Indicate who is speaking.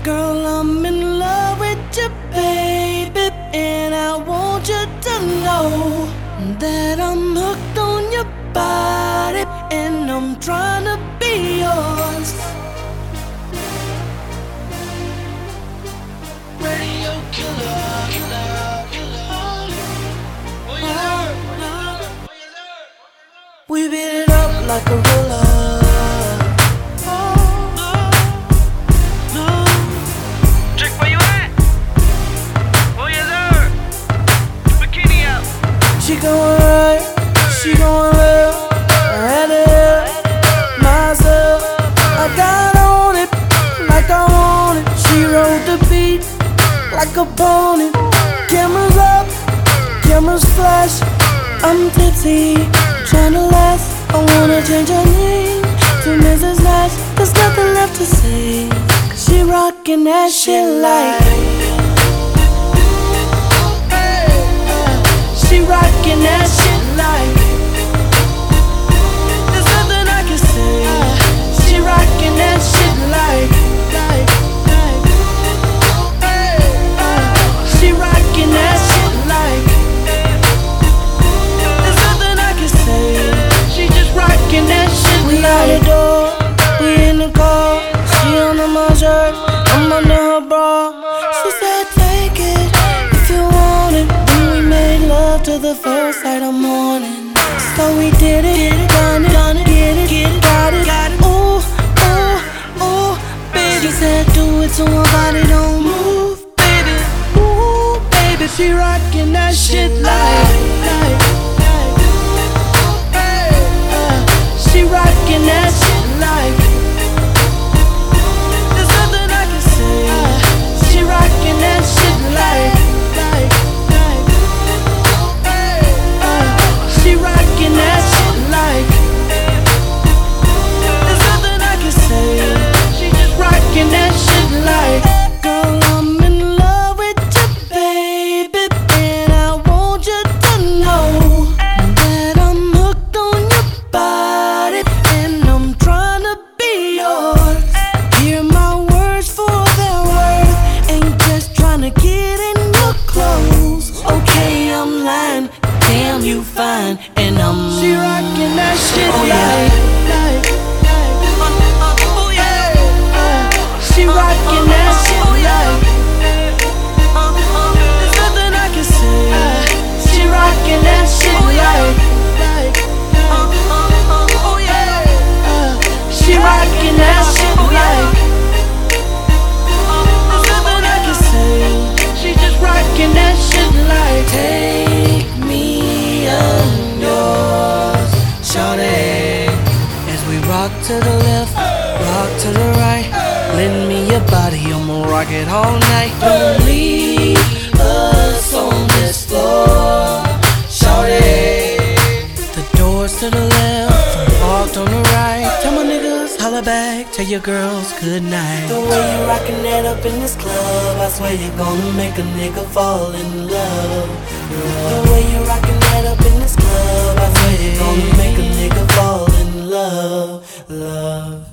Speaker 1: Girl, I'm in love with you, baby, and I want you to know that I'm hooked on your body, and I'm trying to be yours. Radio killer, killer, killer. We beat it up like a ruler. She going right, she going left, I had to help myself. I got on it like I want it. She rode the beat like a pony. Cameras up, cameras flash. I'm tipsy, trying to last. I wanna change her name to Mrs. Nash. There's nothing left to say, 'cause she rockin' that shit like. She rockin' that shit like. There's nothing I can say. She rockin' that shit like. She rockin' that shit like. There's nothing I can say. She just rockin' that shit like. We out the door, we in the car. She under my shirt, I'm under her bra. She said take it if you want it. To the first light of morning, so we did it, done it, get it, got it. Ooh, ooh, ooh, baby. She said do it so my body don't move, baby. Ooh, baby, she rockin' that shit like. She rockin' that shit like. There's nothing I can say. She rockin' that shit like. She rockin' that shit like. There's nothing I can say. She just rockin' that shit like. Girl, I'm in love with you, baby, and I want you to know that I'm hooked on your body, and I'm trying to be yours. Hear my words for their worth, ain't just trying to get in your clothes. Okay, I'm lying. Damn, you fine, and I'm. She rockin' that shit like. Oh yeah. She rockin' that shit like. There's nothing I can say. She rockin' that shit like. Oh yeah. She rockin' that shit like. There's nothing I can say. She just rockin' that shit like. Take me on yours, shawty. As we rock to the left, rock to the right, lend me your body, I'ma rock it all night. Don't leave us on this floor, shawty. The doors to the left, I'm parked on the right. Tell my niggas, holla back, tell your girls good night. The way you rockin' that up in this club, I swear you're gonna make a nigga fall in love. The way you rockin' that up in this club, I swear you're gonna make a nigga fall in love, love.